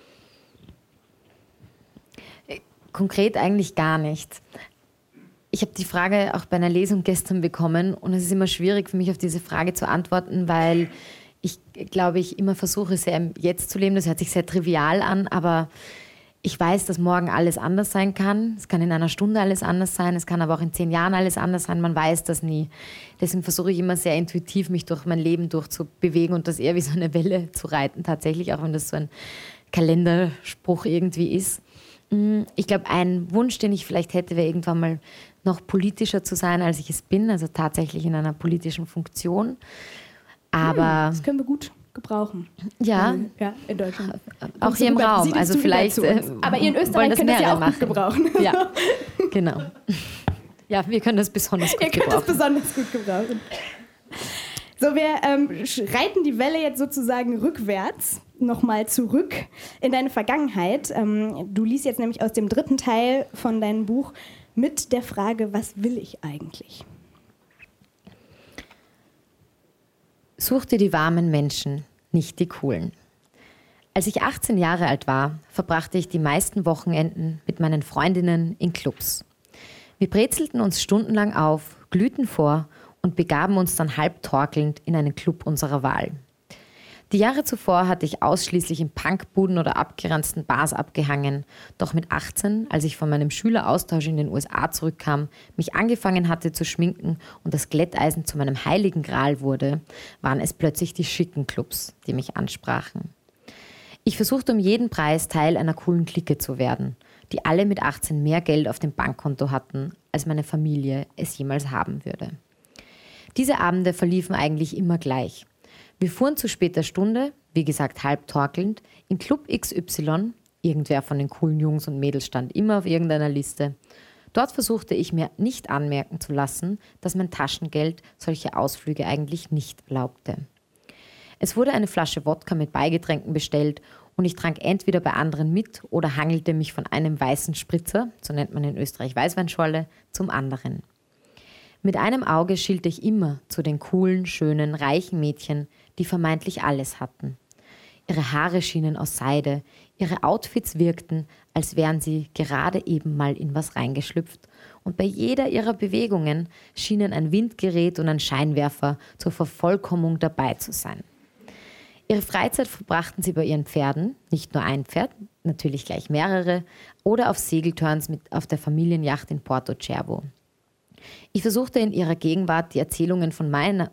Konkret eigentlich gar nicht. Ich habe die Frage auch bei einer Lesung gestern bekommen und es ist immer schwierig für mich, auf diese Frage zu antworten, weil ich, glaube ich, immer versuche, sehr im Jetzt zu leben. Das hört sich sehr trivial an, aber ich weiß, dass morgen alles anders sein kann. Es kann in einer Stunde alles anders sein, es kann aber auch in 10 Jahren alles anders sein. Man weiß das nie. Deswegen versuche ich immer sehr intuitiv, mich durch mein Leben durchzubewegen und das eher wie so eine Welle zu reiten tatsächlich, auch wenn das so ein Kalenderspruch irgendwie ist. Ich glaube, ein Wunsch, den ich vielleicht hätte, wäre irgendwann mal noch politischer zu sein, als ich es bin, also tatsächlich in einer politischen Funktion. Aber das können wir gut gebrauchen. Ja, in Deutschland. auch hier im Raum. Also vielleicht. Aber ihr in Österreich könnt das ja auch gut gebrauchen. Ja, genau. Ja, wir können das besonders gut gebrauchen. Ihr könnt das besonders gut gebrauchen. So, wir reiten die Welle jetzt sozusagen rückwärts nochmal zurück in deine Vergangenheit. Du liest jetzt nämlich aus dem 3. Teil von deinem Buch mit der Frage, was will ich eigentlich? Such dir die warmen Menschen, nicht die coolen. Als ich 18 Jahre alt war, verbrachte ich die meisten Wochenenden mit meinen Freundinnen in Clubs. Wir brezelten uns stundenlang auf, glühten vor und begaben uns dann halb torkelnd in einen Club unserer Wahl. Die Jahre zuvor hatte ich ausschließlich in Punkbuden oder abgeranzten Bars abgehangen, doch mit 18, als ich von meinem Schüleraustausch in den USA zurückkam, mich angefangen hatte zu schminken und das Glätteisen zu meinem heiligen Gral wurde, waren es plötzlich die schicken Clubs, die mich ansprachen. Ich versuchte um jeden Preis Teil einer coolen Clique zu werden, die alle mit 18 mehr Geld auf dem Bankkonto hatten, als meine Familie es jemals haben würde. Diese Abende verliefen eigentlich immer gleich. Wir fuhren zu später Stunde, wie gesagt halb torkelnd, in Club XY, irgendwer von den coolen Jungs und Mädels stand immer auf irgendeiner Liste. Dort versuchte ich mir nicht anmerken zu lassen, dass mein Taschengeld solche Ausflüge eigentlich nicht erlaubte. Es wurde eine Flasche Wodka mit Beigetränken bestellt und ich trank entweder bei anderen mit oder hangelte mich von einem weißen Spritzer, so nennt man in Österreich Weißweinschorle, zum anderen. Mit einem Auge schielte ich immer zu den coolen, schönen, reichen Mädchen, die vermeintlich alles hatten. Ihre Haare schienen aus Seide, ihre Outfits wirkten, als wären sie gerade eben mal in was reingeschlüpft und bei jeder ihrer Bewegungen schienen ein Windgerät und ein Scheinwerfer zur Vervollkommnung dabei zu sein. Ihre Freizeit verbrachten sie bei ihren Pferden, nicht nur ein Pferd, natürlich gleich mehrere, oder auf Segelturns auf der Familienjacht in Porto Cervo. Ich versuchte in ihrer Gegenwart die Erzählungen meiner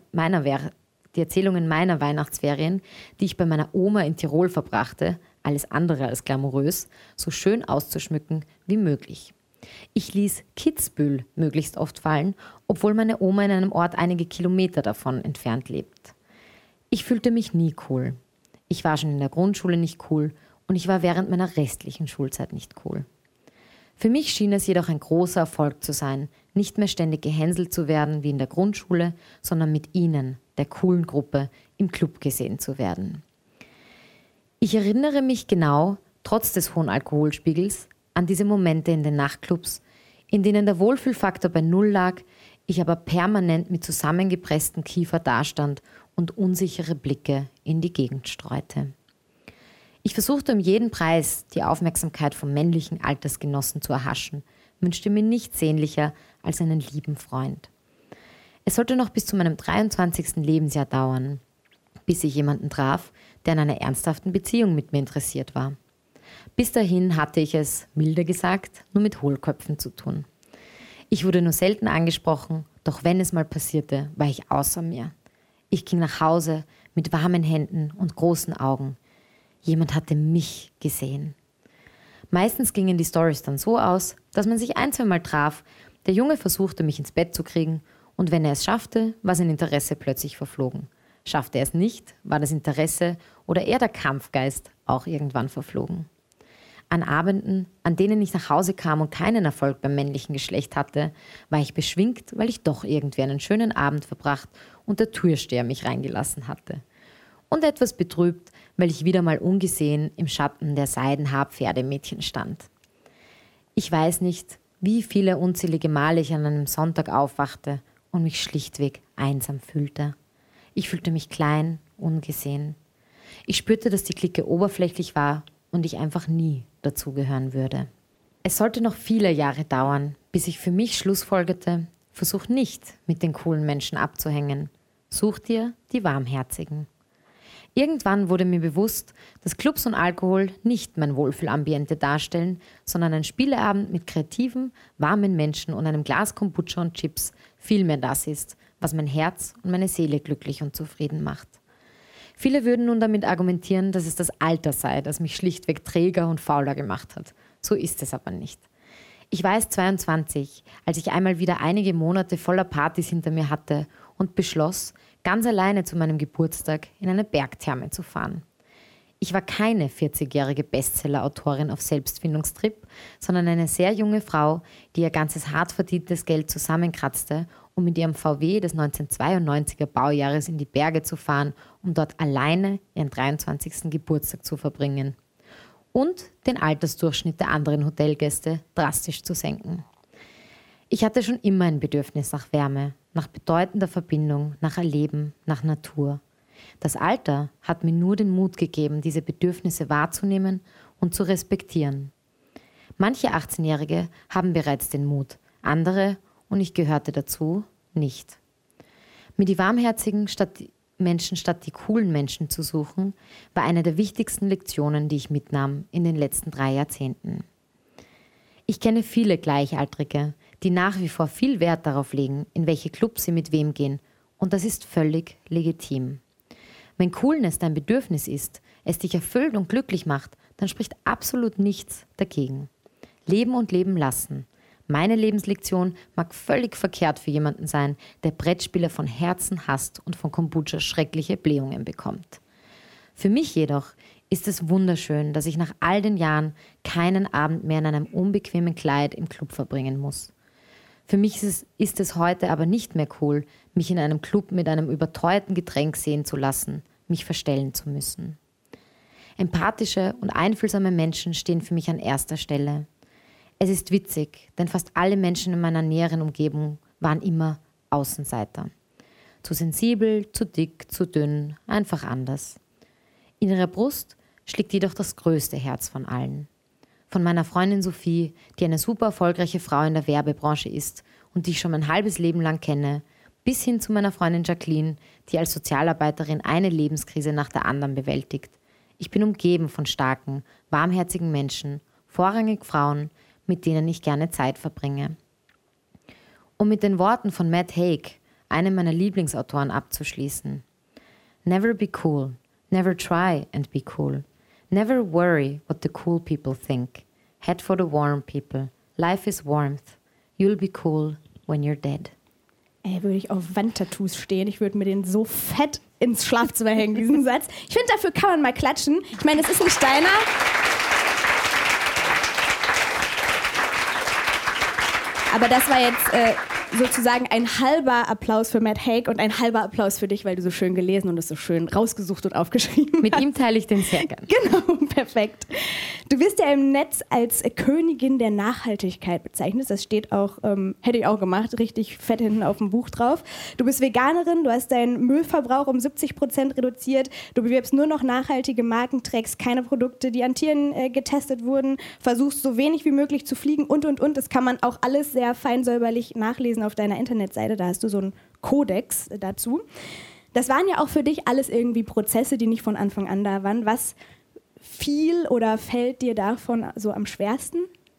Weihnachtsferien, die ich bei meiner Oma in Tirol verbrachte, alles andere als glamourös, so schön auszuschmücken wie möglich. Ich ließ Kitzbühel möglichst oft fallen, obwohl meine Oma in einem Ort einige Kilometer davon entfernt lebt. Ich fühlte mich nie cool. Ich war schon in der Grundschule nicht cool und ich war während meiner restlichen Schulzeit nicht cool. Für mich schien es jedoch ein großer Erfolg zu sein, nicht mehr ständig gehänselt zu werden wie in der Grundschule, sondern mit ihnen, der coolen Gruppe, im Club gesehen zu werden. Ich erinnere mich genau, trotz des hohen Alkoholspiegels, an diese Momente in den Nachtclubs, in denen der Wohlfühlfaktor bei Null lag, ich aber permanent mit zusammengepresstem Kiefer dastand und unsichere Blicke in die Gegend streute. Ich versuchte um jeden Preis, die Aufmerksamkeit von männlichen Altersgenossen zu erhaschen, wünschte mir nichts sehnlicher als einen lieben Freund. Es sollte noch bis zu meinem 23. Lebensjahr dauern, bis ich jemanden traf, der an einer ernsthaften Beziehung mit mir interessiert war. Bis dahin hatte ich es, milde gesagt, nur mit Hohlköpfen zu tun. Ich wurde nur selten angesprochen, doch wenn es mal passierte, war ich außer mir. Ich ging nach Hause mit warmen Händen und großen Augen. Jemand hatte mich gesehen. Meistens gingen die Storys dann so aus, dass man sich 1-2 Mal traf, der Junge versuchte, mich ins Bett zu kriegen und wenn er es schaffte, war sein Interesse plötzlich verflogen. Schaffte er es nicht, war das Interesse oder eher der Kampfgeist auch irgendwann verflogen. An Abenden, an denen ich nach Hause kam und keinen Erfolg beim männlichen Geschlecht hatte, war ich beschwingt, weil ich doch irgendwie einen schönen Abend verbracht und der Türsteher mich reingelassen hatte. Und etwas betrübt, weil ich wieder mal ungesehen im Schatten der Seidenhaar-Pferdemädchen stand. Ich weiß nicht, wie viele unzählige Male ich an einem Sonntag aufwachte und mich schlichtweg einsam fühlte. Ich fühlte mich klein, ungesehen. Ich spürte, dass die Clique oberflächlich war und ich einfach nie dazugehören würde. Es sollte noch viele Jahre dauern, bis ich für mich schlussfolgerte, versuch nicht, mit den coolen Menschen abzuhängen. Such dir die Warmherzigen. Irgendwann wurde mir bewusst, dass Clubs und Alkohol nicht mein Wohlfühlambiente darstellen, sondern ein Spieleabend mit kreativen, warmen Menschen und einem Glas Kombucha und Chips vielmehr das ist, was mein Herz und meine Seele glücklich und zufrieden macht. Viele würden nun damit argumentieren, dass es das Alter sei, das mich schlichtweg träger und fauler gemacht hat. So ist es aber nicht. Ich war erst 22, als ich einmal wieder einige Monate voller Partys hinter mir hatte und beschloss, ganz alleine zu meinem Geburtstag in eine Bergtherme zu fahren. Ich war keine 40-jährige Bestseller-Autorin auf Selbstfindungstrip, sondern eine sehr junge Frau, die ihr ganzes hart verdientes Geld zusammenkratzte, um mit ihrem VW des 1992er Baujahres in die Berge zu fahren, um dort alleine ihren 23. Geburtstag zu verbringen. Und den Altersdurchschnitt der anderen Hotelgäste drastisch zu senken. Ich hatte schon immer ein Bedürfnis nach Wärme, nach bedeutender Verbindung, nach Erleben, nach Natur. Das Alter hat mir nur den Mut gegeben, diese Bedürfnisse wahrzunehmen und zu respektieren. Manche 18-Jährige haben bereits den Mut, andere, und ich gehörte dazu, nicht. Mir die warmherzigen Menschen statt die coolen Menschen zu suchen, war eine der wichtigsten Lektionen, die ich mitnahm in den letzten 3 Jahrzehnten. Ich kenne viele Gleichaltrige, die nach wie vor viel Wert darauf legen, in welche Clubs sie mit wem gehen, und das ist völlig legitim. Wenn Coolness dein Bedürfnis ist, es dich erfüllt und glücklich macht, dann spricht absolut nichts dagegen. Leben und leben lassen. Meine Lebenslektion mag völlig verkehrt für jemanden sein, der Brettspiele von Herzen hasst und von Kombucha schreckliche Blähungen bekommt. Für mich jedoch ist es wunderschön, dass ich nach all den Jahren keinen Abend mehr in einem unbequemen Kleid im Club verbringen muss. Für mich ist es heute aber nicht mehr cool, mich in einem Club mit einem überteuerten Getränk sehen zu lassen, mich verstellen zu müssen. Empathische und einfühlsame Menschen stehen für mich an erster Stelle. Es ist witzig, denn fast alle Menschen in meiner näheren Umgebung waren immer Außenseiter. Zu sensibel, zu dick, zu dünn, einfach anders. In ihrer Brust schlägt jedoch das größte Herz von allen. Von meiner Freundin Sophie, die eine super erfolgreiche Frau in der Werbebranche ist und die ich schon mein halbes Leben lang kenne, bis hin zu meiner Freundin Jacqueline, die als Sozialarbeiterin eine Lebenskrise nach der anderen bewältigt. Ich bin umgeben von starken, warmherzigen Menschen, vorrangig Frauen, mit denen ich gerne Zeit verbringe. Um mit den Worten von Matt Haig, einem meiner Lieblingsautoren, abzuschließen. Never be cool. Never try and be cool. Never worry what the cool people think. Head for the warm people. Life is warmth. You'll be cool when you're dead. Ey, würde ich auf Wandtattoos stehen. Ich würde mir den so fett ins Schlafzimmer hängen, diesen Satz. Ich finde, dafür kann man mal klatschen. Ich meine, es ist ein Steiner. Aber das war jetzt sozusagen ein halber Applaus für Matt Haig und ein halber Applaus für dich, weil du so schön gelesen und es so schön rausgesucht und aufgeschrieben hast. Mit ihm teile ich den sehr gern. Genau, perfekt. Du wirst ja im Netz als Königin der Nachhaltigkeit bezeichnet. Das steht auch, hätte ich auch gemacht, richtig fett hinten auf dem Buch drauf. Du bist Veganerin, du hast deinen Müllverbrauch um 70% reduziert, du bewirbst nur noch nachhaltige Marken, trägst keine Produkte, die an Tieren getestet wurden, versuchst so wenig wie möglich zu fliegen und. Das kann man auch alles sehr fein säuberlich nachlesen auf deiner Internetseite. Da hast du so einen Kodex dazu. Das waren ja auch für dich alles irgendwie Prozesse, die nicht von Anfang an da waren. Was fiel oder fällt dir davon so am schwersten?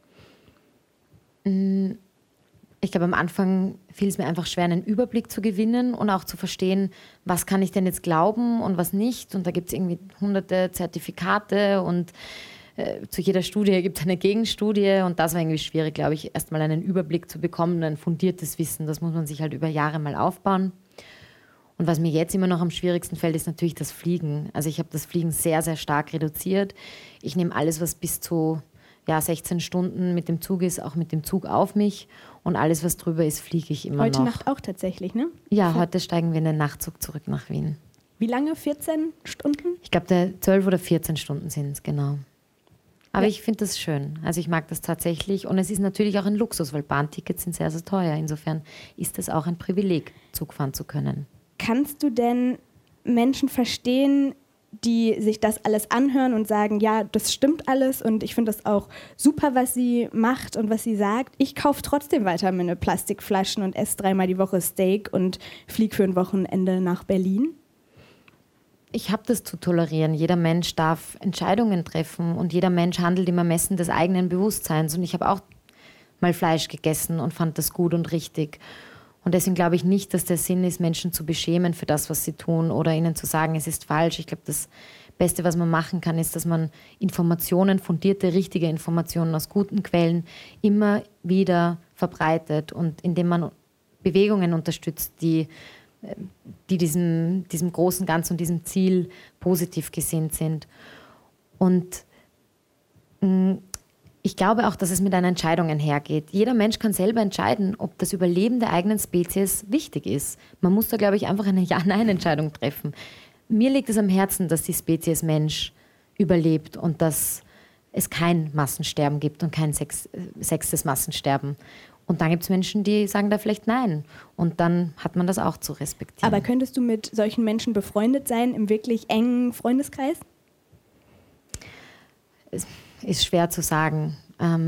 Ich glaube, am Anfang fiel es mir einfach schwer, einen Überblick zu gewinnen und auch zu verstehen, was kann ich denn jetzt glauben und was nicht. Und da gibt es irgendwie hunderte Zertifikate und zu jeder Studie gibt es eine Gegenstudie. Und das war irgendwie schwierig, glaube ich, erstmal einen Überblick zu bekommen, ein fundiertes Wissen. Das muss man sich halt über Jahre mal aufbauen. Und was mir jetzt immer noch am schwierigsten fällt, ist natürlich das Fliegen. Also ich habe das Fliegen sehr, sehr stark reduziert. Ich nehme alles, was bis zu 16 Stunden mit dem Zug ist, auch mit dem Zug auf mich. Und alles, was drüber ist, fliege ich immer Heute noch. Nacht auch tatsächlich, ne? Ja, heute steigen wir in den Nachtzug zurück nach Wien. Wie lange? 14 Stunden? Ich glaube, 12 oder 14 Stunden sind es, genau. Aber ich finde das schön. Also ich mag das tatsächlich. Und es ist natürlich auch ein Luxus, weil Bahntickets sind sehr, sehr teuer. Insofern ist es auch ein Privileg, Zug fahren zu können. Kannst du denn Menschen verstehen, die sich das alles anhören und sagen, ja, das stimmt alles und ich finde das auch super, was sie macht und was sie sagt. Ich kaufe trotzdem weiter meine Plastikflaschen und esse 3-mal die Woche Steak und fliege für ein Wochenende nach Berlin? Ich habe das zu tolerieren. Jeder Mensch darf Entscheidungen treffen und jeder Mensch handelt im Ermessen des eigenen Bewusstseins. Und ich habe auch mal Fleisch gegessen und fand das gut und richtig. Und deswegen glaube ich nicht, dass der Sinn ist, Menschen zu beschämen für das, was sie tun oder ihnen zu sagen, es ist falsch. Ich glaube, das Beste, was man machen kann, ist, dass man Informationen, fundierte, richtige Informationen aus guten Quellen immer wieder verbreitet und indem man Bewegungen unterstützt, die diesem großen Ganzen und diesem Ziel positiv gesinnt sind. Und ich glaube auch, dass es mit einer Entscheidung einhergeht. Jeder Mensch kann selber entscheiden, ob das Überleben der eigenen Spezies wichtig ist. Man muss da, glaube ich, einfach eine Ja-Nein-Entscheidung treffen. Mir liegt es am Herzen, dass die Spezies Mensch überlebt und dass es kein Massensterben gibt und kein sechstes Massensterben. Und dann gibt es Menschen, die sagen da vielleicht Nein. Und dann hat man das auch zu respektieren. Aber könntest du mit solchen Menschen befreundet sein, im wirklich engen Freundeskreis? Es ist schwer zu sagen.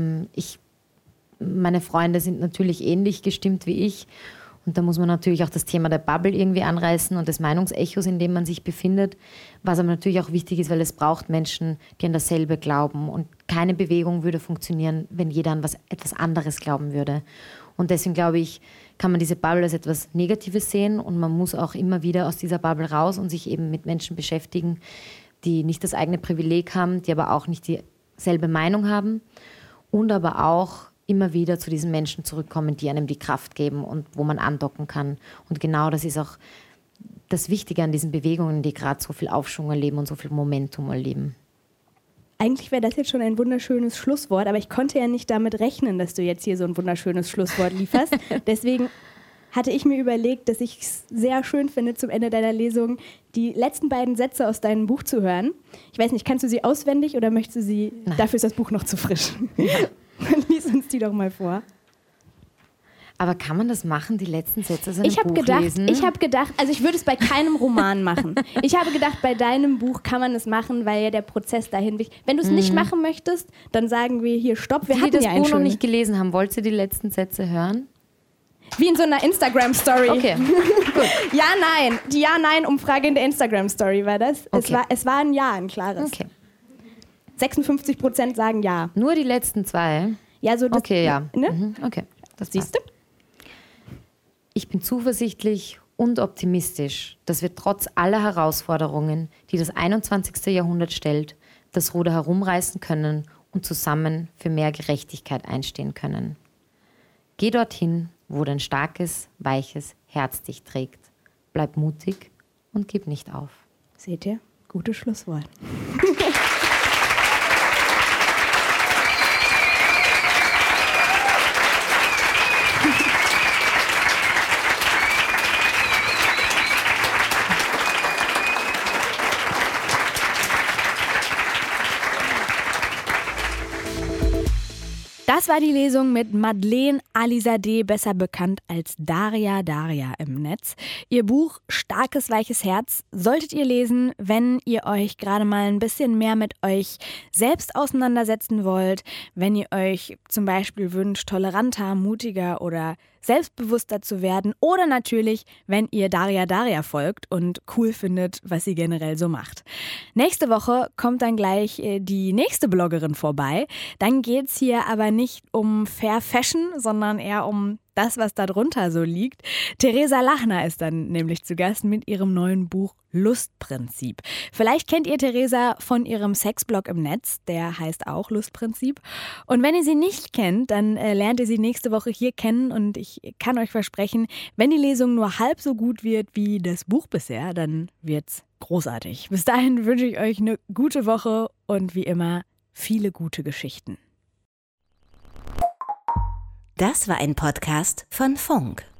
Meine Freunde sind natürlich ähnlich gestimmt wie ich. Und da muss man natürlich auch das Thema der Bubble irgendwie anreißen und des Meinungsechos, in dem man sich befindet. Was aber natürlich auch wichtig ist, weil es braucht Menschen, die an dasselbe glauben. Und keine Bewegung würde funktionieren, wenn jeder an etwas anderes glauben würde. Und deswegen glaube ich, kann man diese Bubble als etwas Negatives sehen. Und man muss auch immer wieder aus dieser Bubble raus und sich eben mit Menschen beschäftigen, die nicht das eigene Privileg haben, die aber auch nicht dieselbe Meinung haben. Und aber auch immer wieder zu diesen Menschen zurückkommen, die einem die Kraft geben und wo man andocken kann. Und genau das ist auch das Wichtige an diesen Bewegungen, die gerade so viel Aufschwung erleben und so viel Momentum erleben. Eigentlich wäre das jetzt schon ein wunderschönes Schlusswort, aber ich konnte ja nicht damit rechnen, dass du jetzt hier so ein wunderschönes Schlusswort lieferst. Deswegen hatte ich mir überlegt, dass ich es sehr schön finde, zum Ende deiner Lesung die letzten beiden Sätze aus deinem Buch zu hören. Ich weiß nicht, kannst du sie auswendig oder möchtest du sie, Nein. Dafür ist das Buch noch zu frisch. Ja. Lies uns die doch mal vor. Aber kann man das machen, die letzten Sätze aus einem Buch lesen? Ich habe gedacht, also ich würde es bei keinem Roman machen. Ich habe gedacht, bei deinem Buch kann man es machen, weil ja der Prozess dahin wichtig ist. Wenn du es nicht machen möchtest, dann sagen wir hier Stopp. Die das Buch noch nicht gelesen haben, wollt ihr die letzten Sätze hören? Wie in so einer Instagram-Story. Okay, gut. Ja, nein. Die Ja-Nein-Umfrage in der Instagram-Story war das. Okay. Es war ein Ja, ein klares. Okay. 56% sagen Ja. Nur die letzten zwei? Ja, so das, Okay, ja. Ne? Okay, das Siehst du? Ich bin zuversichtlich und optimistisch, dass wir trotz aller Herausforderungen, die das 21. Jahrhundert stellt, das Ruder herumreißen können und zusammen für mehr Gerechtigkeit einstehen können. Geh dorthin, wo dein starkes, weiches Herz dich trägt. Bleib mutig und gib nicht auf. Seht ihr? Gutes Schlusswort. Das war die Lesung mit Madeleine Alizadeh, besser bekannt als Daria im Netz. Ihr Buch Starkes, weiches Herz solltet ihr lesen, wenn ihr euch gerade mal ein bisschen mehr mit euch selbst auseinandersetzen wollt, wenn ihr euch zum Beispiel wünscht, toleranter, mutiger oder selbstbewusster zu werden oder natürlich, wenn ihr Daria folgt und cool findet, was sie generell so macht. Nächste Woche kommt dann gleich die nächste Bloggerin vorbei. Dann geht's hier aber nicht um Fair Fashion, sondern eher um das, was da drunter so liegt. Theresa Lachner ist dann nämlich zu Gast mit ihrem neuen Buch Lustprinzip. Vielleicht kennt ihr Theresa von ihrem Sexblog im Netz, der heißt auch Lustprinzip. Und wenn ihr sie nicht kennt, dann lernt ihr sie nächste Woche hier kennen und ich kann euch versprechen, wenn die Lesung nur halb so gut wird wie das Buch bisher, dann wird's großartig. Bis dahin wünsche ich euch eine gute Woche und wie immer viele gute Geschichten. Das war ein Podcast von Funk.